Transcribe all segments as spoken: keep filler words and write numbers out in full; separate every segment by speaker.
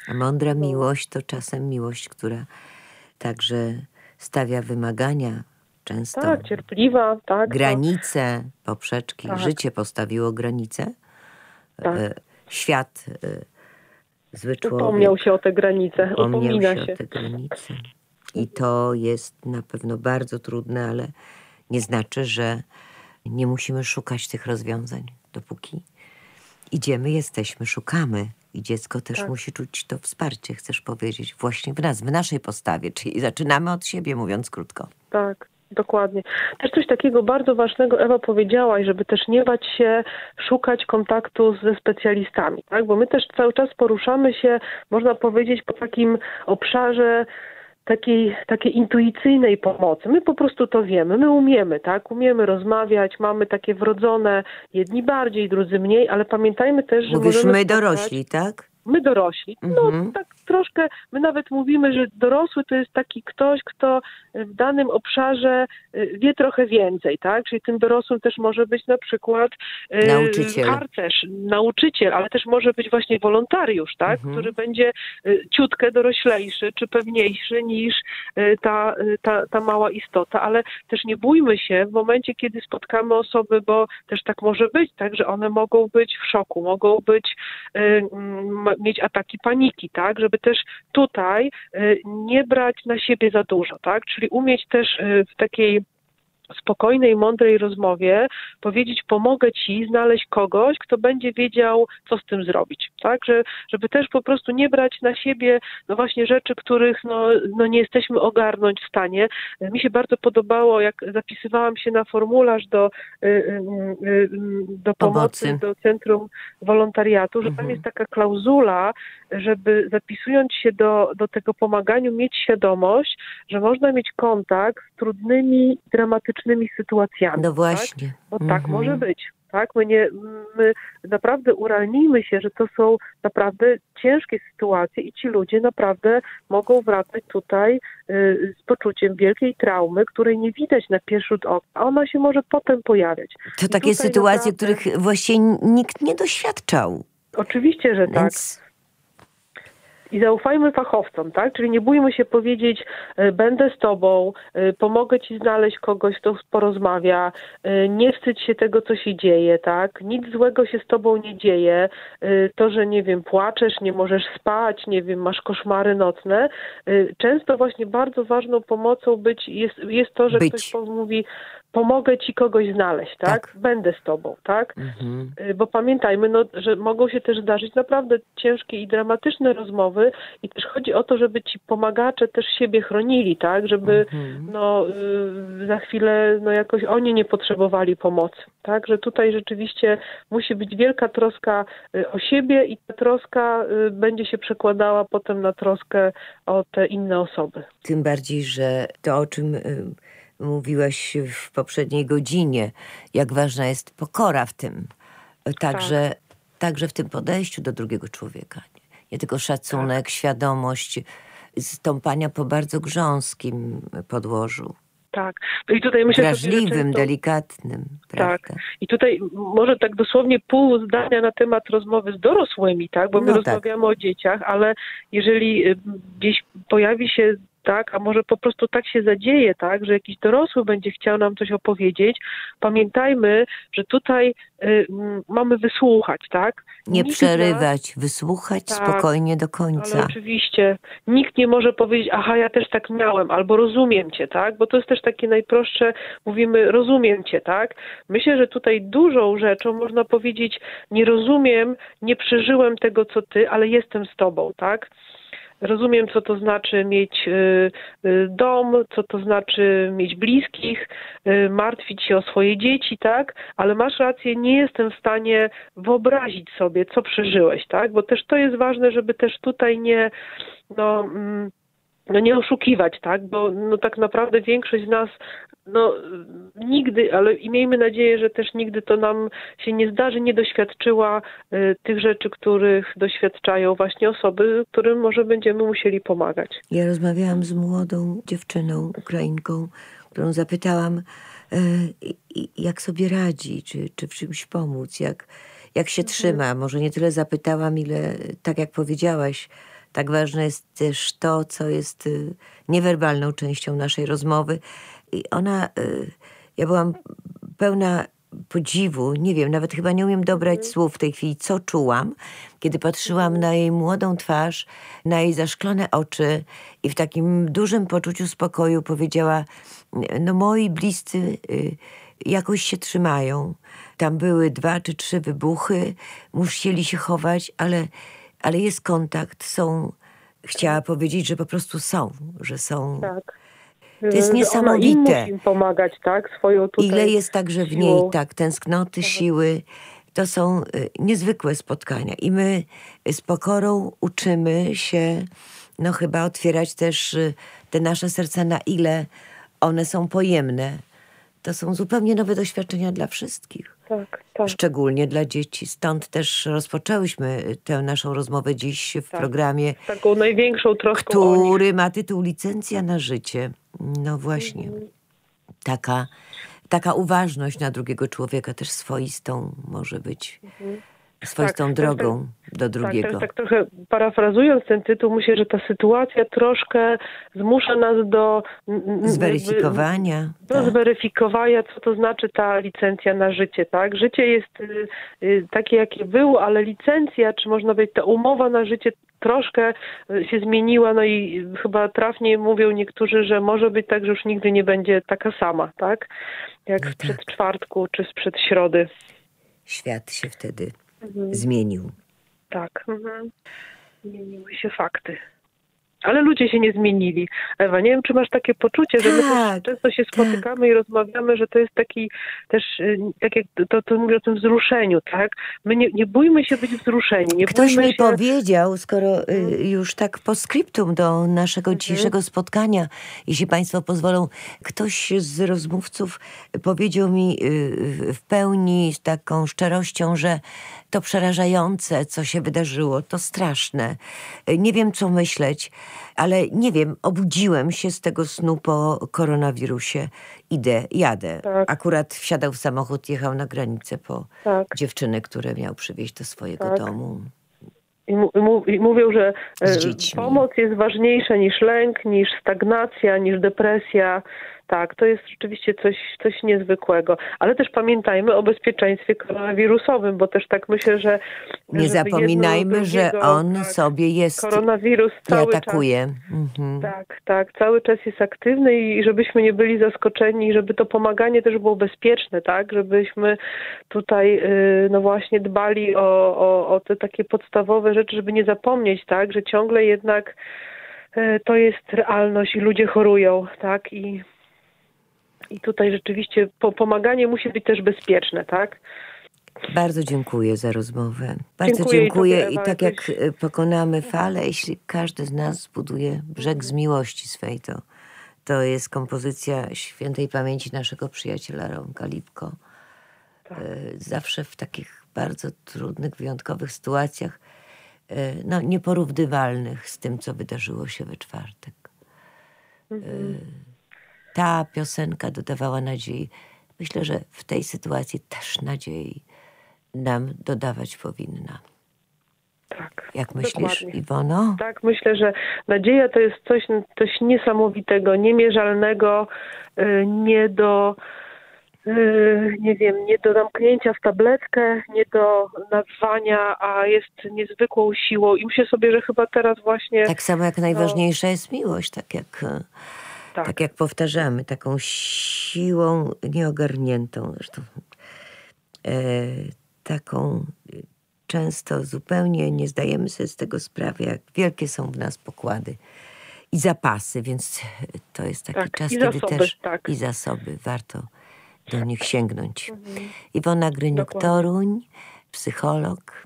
Speaker 1: A mądra
Speaker 2: No.
Speaker 1: miłość to czasem miłość, która także stawia wymagania, często
Speaker 2: Tak, cierpliwa, tak.
Speaker 1: granice, poprzeczki.
Speaker 2: Tak.
Speaker 1: Życie postawiło granice.
Speaker 2: Tak.
Speaker 1: E, świat, e, zły człowiek
Speaker 2: Upomniał się o te granice,
Speaker 1: upomniał
Speaker 2: upomina
Speaker 1: się
Speaker 2: się.
Speaker 1: o te granice. I to jest na pewno bardzo trudne, ale nie znaczy, że nie musimy szukać tych rozwiązań, dopóki idziemy, jesteśmy, szukamy. I dziecko też
Speaker 2: Tak.
Speaker 1: musi czuć to wsparcie, chcesz powiedzieć, właśnie w nas, w naszej postawie. Czyli zaczynamy od siebie, mówiąc krótko.
Speaker 2: Tak, dokładnie. Też coś takiego bardzo ważnego, Ewa, powiedziałaś, żeby też nie bać się szukać kontaktu ze specjalistami, tak? Bo my też cały czas poruszamy się, można powiedzieć, po takim obszarze takiej, takiej intuicyjnej pomocy. My po prostu to wiemy, my umiemy, tak? Umiemy rozmawiać, mamy takie wrodzone, jedni bardziej, drudzy mniej, ale pamiętajmy też, że
Speaker 1: Mówisz,
Speaker 2: możemy
Speaker 1: my
Speaker 2: spotkać-
Speaker 1: dorośli, tak?
Speaker 2: My dorośli. No
Speaker 1: Mhm.
Speaker 2: tak troszkę, my nawet mówimy, że dorosły to jest taki ktoś, kto w danym obszarze y, wie trochę więcej, tak? Czyli tym dorosłym też może być na przykład y,
Speaker 1: Nauczyciel.
Speaker 2: harcerz, nauczyciel, ale też może być właśnie wolontariusz, tak?
Speaker 1: Mhm.
Speaker 2: Który będzie y, ciutkę doroślejszy czy pewniejszy niż y, ta, y, ta, ta mała istota, ale też nie bójmy się w momencie, kiedy spotkamy osoby, bo też tak może być, tak? Że one mogą być w szoku, mogą być y, mm, mieć ataki paniki, tak, żeby też tutaj y, nie brać na siebie za dużo, tak, czyli umieć też y, w takiej spokojnej, mądrej rozmowie powiedzieć, pomogę ci znaleźć kogoś, kto będzie wiedział, co z tym zrobić, tak, że, żeby też po prostu nie brać na siebie, no właśnie rzeczy, których no, no nie jesteśmy ogarnąć w stanie. Mi się bardzo podobało, jak zapisywałam się na formularz do, y, y, y, do pomocy,
Speaker 1: Pomocy.
Speaker 2: do Centrum Wolontariatu, że tam
Speaker 1: Mhm.
Speaker 2: jest taka klauzula, żeby zapisując się do, do tego pomaganiu, mieć świadomość, że można mieć kontakt z trudnymi, dramatycznymi sytuacjami.
Speaker 1: No właśnie.
Speaker 2: Tak? Bo tak
Speaker 1: Mhm.
Speaker 2: może być. Tak? My, nie, my naprawdę urealnijmy się, że to są naprawdę ciężkie sytuacje i ci ludzie naprawdę mogą wracać tutaj y, z poczuciem wielkiej traumy, której nie widać na pierwszy rzut oka, a ona się może potem pojawiać.
Speaker 1: To
Speaker 2: I
Speaker 1: takie
Speaker 2: tutaj
Speaker 1: sytuacje,
Speaker 2: naprawdę-
Speaker 1: których właściwie nikt nie doświadczał.
Speaker 2: Oczywiście, że tak.
Speaker 1: Więc
Speaker 2: I zaufajmy fachowcom, tak? Czyli nie bójmy się powiedzieć, y, będę z tobą, y, pomogę ci znaleźć kogoś, kto porozmawia, y, nie wstydź się tego, co się dzieje, tak? Nic złego się z tobą nie dzieje. Y, to, że nie wiem, płaczesz, nie możesz spać, nie wiem, masz koszmary nocne. Y, często właśnie bardzo ważną pomocą być jest, jest to, że
Speaker 1: Być.
Speaker 2: ktoś mówi, pomogę ci kogoś znaleźć, tak?
Speaker 1: Tak.
Speaker 2: Będę z tobą, tak?
Speaker 1: mhm.
Speaker 2: Y, Bo pamiętajmy, no, że mogą się też zdarzyć naprawdę ciężkie i dramatyczne rozmowy i też chodzi o to, żeby ci pomagacze też siebie chronili, tak? Żeby
Speaker 1: Mhm.
Speaker 2: no, y, za chwilę no, jakoś oni nie potrzebowali pomocy, tak? Że tutaj rzeczywiście musi być wielka troska y, o siebie i ta troska y, będzie się przekładała potem na troskę o te inne osoby.
Speaker 1: Tym bardziej, że to, o czym y, mówiłaś w poprzedniej godzinie, jak ważna jest pokora w tym. Także, także w tym podejściu do drugiego człowieka. Nie, nie tylko szacunek, świadomość stąpania po bardzo grząskim podłożu.
Speaker 2: Tak. No i tutaj myślę sobie, że
Speaker 1: Wrażliwym,
Speaker 2: często-
Speaker 1: delikatnym,
Speaker 2: Tak.
Speaker 1: prawda?
Speaker 2: I tutaj może tak dosłownie pół zdania na temat rozmowy z dorosłymi, tak? Bo my
Speaker 1: No tak.
Speaker 2: rozmawiamy o dzieciach, ale jeżeli y, gdzieś pojawi się tak, a może po prostu tak się zadzieje, tak, że jakiś dorosły będzie chciał nam coś opowiedzieć, pamiętajmy, że tutaj y, m, mamy wysłuchać, tak?
Speaker 1: Nie
Speaker 2: Nikt z nas-
Speaker 1: przerywać, wysłuchać
Speaker 2: Tak,
Speaker 1: spokojnie do
Speaker 2: ale
Speaker 1: końca.
Speaker 2: oczywiście nikt nie może powiedzieć, aha, ja też tak miałem, albo rozumiem cię, tak? Bo to jest też takie najprostsze, mówimy, rozumiem cię, tak? Myślę, że tutaj dużą rzeczą można powiedzieć, nie rozumiem, nie przeżyłem tego, co ty, ale jestem z tobą, tak? Rozumiem, co to znaczy mieć y, y, dom, co to znaczy mieć bliskich, y, martwić się o swoje dzieci, tak? Ale masz rację, nie jestem w stanie wyobrazić sobie, co przeżyłeś, tak? Bo też to jest ważne, żeby też tutaj nie, no, mm, no nie oszukiwać, tak? Bo no tak naprawdę większość z nas no nigdy, ale i miejmy nadzieję, że też nigdy to nam się nie zdarzy, nie doświadczyła y, tych rzeczy, których doświadczają właśnie osoby, którym może będziemy musieli pomagać.
Speaker 1: Ja rozmawiałam z młodą dziewczyną, Ukrainką, którą zapytałam, e, i- jak sobie radzi, czy, czy w czymś pomóc, jak, jak się trzyma. Może nie tyle zapytałam, ile tak jak powiedziałaś, tak ważne jest też to, co jest y, niewerbalną częścią naszej rozmowy. I ona, y, ja byłam pełna podziwu, nie wiem, nawet chyba nie umiem dobrać
Speaker 2: Mhm.
Speaker 1: słów w tej chwili, co czułam, kiedy patrzyłam na jej młodą twarz, na jej zaszklone oczy i w takim dużym poczuciu spokoju powiedziała, no moi bliscy y, jakoś się trzymają. Tam były dwa czy trzy wybuchy, musieli się chować, ale, ale jest kontakt, są, chciała powiedzieć, że po prostu są, że są.
Speaker 2: Tak.
Speaker 1: To jest
Speaker 2: Że
Speaker 1: niesamowite.
Speaker 2: Ona im musi im pomagać, tak? Swoją tutaj
Speaker 1: Ile jest także w
Speaker 2: siłą.
Speaker 1: niej tak tęsknoty, siły. To są y, niezwykłe spotkania. I my z pokorą uczymy się, no chyba otwierać też y, te nasze serca, na ile one są pojemne. To są zupełnie nowe doświadczenia dla wszystkich.
Speaker 2: Tak, tak.
Speaker 1: Szczególnie dla dzieci. Stąd też rozpoczęłyśmy tę naszą rozmowę dziś w
Speaker 2: Tak.
Speaker 1: programie,
Speaker 2: Taką największą troską o nich.
Speaker 1: który ma tytuł Licencja na życie. No właśnie.
Speaker 2: Mhm.
Speaker 1: Taka, taka uważność na drugiego człowieka też swoistą może być. Swoistą
Speaker 2: Tak,
Speaker 1: drogą do
Speaker 2: Tak,
Speaker 1: drugiego.
Speaker 2: tak, tak trochę parafrazując ten tytuł, myślę, że ta sytuacja troszkę zmusza nas do n- n-
Speaker 1: Zweryfikowania.
Speaker 2: jakby, do
Speaker 1: tak.
Speaker 2: zweryfikowania, co to znaczy ta licencja na życie, tak? Życie jest y, y, takie, jakie było, ale licencja, czy można powiedzieć, ta umowa na życie troszkę y, się zmieniła, no i chyba trafnie mówią niektórzy, że może być tak, że już nigdy nie będzie taka sama, tak? Jak
Speaker 1: No
Speaker 2: sprzed
Speaker 1: tak.
Speaker 2: czwartku, czy sprzed środy.
Speaker 1: Świat się wtedy
Speaker 2: Mhm.
Speaker 1: zmienił.
Speaker 2: Tak. Mhm. Zmieniły się fakty. Ale ludzie się nie zmienili. Ewa, nie wiem, czy masz takie poczucie, że my
Speaker 1: Tak,
Speaker 2: też często się spotykamy i rozmawiamy, że to jest taki też, y, tak jak to, to mówię o tym wzruszeniu, tak? My nie, nie bójmy się być wzruszeni. Nie
Speaker 1: Ktoś
Speaker 2: bójmy
Speaker 1: mi
Speaker 2: się...
Speaker 1: powiedział, skoro y, już tak postscriptum do naszego dzisiejszego spotkania, jeśli Państwo pozwolą, ktoś z rozmówców powiedział mi y, w pełni z taką szczerością, że to przerażające, co się wydarzyło, to straszne. Y, Nie wiem, co myśleć, ale nie wiem, obudziłem się z tego snu po koronawirusie. Idę, jadę.
Speaker 2: Tak.
Speaker 1: Akurat wsiadał w samochód, jechał na granicę po
Speaker 2: Tak.
Speaker 1: dziewczyny, które miał przywieźć do swojego
Speaker 2: Tak.
Speaker 1: domu.
Speaker 2: I, mu, i, mu, I mówią, że e,
Speaker 1: Z dziećmi.
Speaker 2: pomoc jest ważniejsza niż lęk, niż stagnacja, niż depresja. Tak, to jest rzeczywiście coś, coś niezwykłego. Ale też pamiętajmy o bezpieczeństwie koronawirusowym, bo też tak myślę, że...
Speaker 1: Nie
Speaker 2: żeby
Speaker 1: zapominajmy,
Speaker 2: jedno
Speaker 1: że
Speaker 2: drugiego,
Speaker 1: on
Speaker 2: tak,
Speaker 1: sobie jest
Speaker 2: koronawirus
Speaker 1: i
Speaker 2: cały czas...
Speaker 1: atakuje. Mhm.
Speaker 2: Tak, tak, cały czas jest aktywny i żebyśmy nie byli zaskoczeni, żeby to pomaganie też było bezpieczne, tak, żebyśmy tutaj y, no właśnie dbali o, o, o te takie podstawowe rzeczy, żeby nie zapomnieć, tak, że ciągle jednak y, to jest realność i ludzie chorują, tak, i, i tutaj rzeczywiście po, pomaganie musi być też bezpieczne, tak.
Speaker 1: Bardzo dziękuję za rozmowę. Bardzo
Speaker 2: Dziękuję i
Speaker 1: dziękuję
Speaker 2: tobie,
Speaker 1: i
Speaker 2: Ewa,
Speaker 1: tak
Speaker 2: jakoś-
Speaker 1: jak y, pokonamy falę, jeśli każdy z nas zbuduje brzeg z miłości swej, to, to jest kompozycja świętej pamięci naszego przyjaciela Romka Lipko.
Speaker 2: Tak.
Speaker 1: Y, Zawsze w takich bardzo trudnych, wyjątkowych sytuacjach, y, no nieporównywalnych z tym, co wydarzyło się we czwartek.
Speaker 2: Mhm.
Speaker 1: Ta piosenka dodawała nadziei. Myślę, że w tej sytuacji też nadziei nam dodawać powinna.
Speaker 2: Tak,
Speaker 1: Jak myślisz,
Speaker 2: dokładnie.
Speaker 1: Iwono?
Speaker 2: Tak, myślę, że nadzieja to jest coś, coś niesamowitego, niemierzalnego, y, nie do, y, nie wiem, nie do zamknięcia w tabletkę, nie do nazwania, a jest niezwykłą siłą. I myślę sobie, że chyba teraz właśnie...
Speaker 1: Tak samo jak najważniejsza jest miłość, tak jak, e,
Speaker 2: Tak.
Speaker 1: tak jak powtarzamy, taką siłą nieogarniętą. Zresztą e, taką e, często zupełnie nie zdajemy sobie z tego sprawy, jak wielkie są w nas pokłady i zapasy, więc to jest taki
Speaker 2: Tak,
Speaker 1: czas,
Speaker 2: i
Speaker 1: kiedy
Speaker 2: zasoby,
Speaker 1: też
Speaker 2: tak.
Speaker 1: i zasoby warto do nich sięgnąć. Iwona Gryniuk-Toruń, psycholog,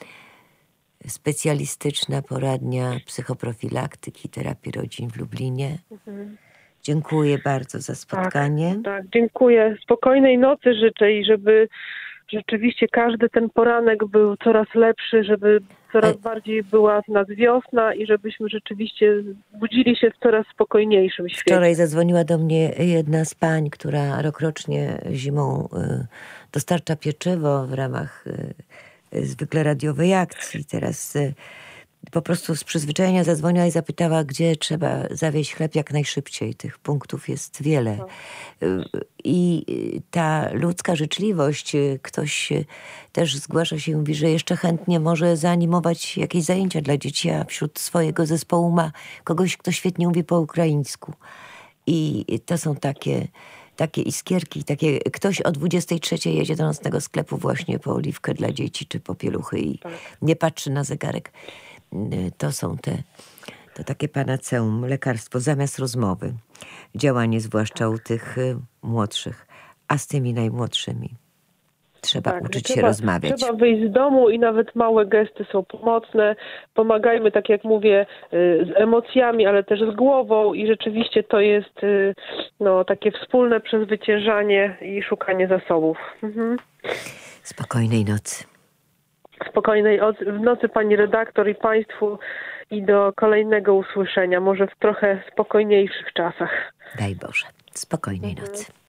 Speaker 1: specjalistyczna poradnia psychoprofilaktyki, terapii rodzin w Lublinie. Dziękuję bardzo za spotkanie.
Speaker 2: Tak, tak, dziękuję. Spokojnej nocy życzę i żeby rzeczywiście każdy ten poranek był coraz lepszy, żeby coraz
Speaker 1: A-
Speaker 2: bardziej była w nas wiosna i żebyśmy rzeczywiście budzili się w coraz spokojniejszym świecie.
Speaker 1: Wczoraj zadzwoniła do mnie jedna z pań, która rokrocznie zimą y, dostarcza pieczywo w ramach y, y, zwykle radiowej akcji. Teraz y, po prostu z przyzwyczajenia zadzwoniła i zapytała, gdzie trzeba zawieźć chleb jak najszybciej. Tych punktów jest wiele. I ta ludzka życzliwość, ktoś też zgłasza się i mówi, że jeszcze chętnie może zaanimować jakieś zajęcia dla dzieci, a wśród swojego zespołu ma kogoś, kto świetnie mówi po ukraińsku. I to są takie, takie iskierki, takie, ktoś o dwudziestej trzeciej jedzie do nocnego sklepu właśnie po oliwkę dla dzieci, czy po pieluchy i
Speaker 2: Tak.
Speaker 1: nie patrzy na zegarek. To są te, to takie panaceum, lekarstwo zamiast rozmowy. Działanie zwłaszcza u tych y, młodszych, a z tymi najmłodszymi trzeba
Speaker 2: Tak,
Speaker 1: uczyć
Speaker 2: trzeba,
Speaker 1: się rozmawiać.
Speaker 2: Trzeba wyjść z domu i nawet małe gesty są pomocne. Pomagajmy, tak jak mówię, z emocjami, ale też z głową i rzeczywiście to jest no, takie wspólne przezwyciężanie i szukanie zasobów. Mhm.
Speaker 1: Spokojnej nocy.
Speaker 2: Spokojnej w nocy pani redaktor i państwu i do kolejnego usłyszenia, może w trochę spokojniejszych czasach.
Speaker 1: Daj Boże. Spokojnej
Speaker 2: Mhm.
Speaker 1: nocy.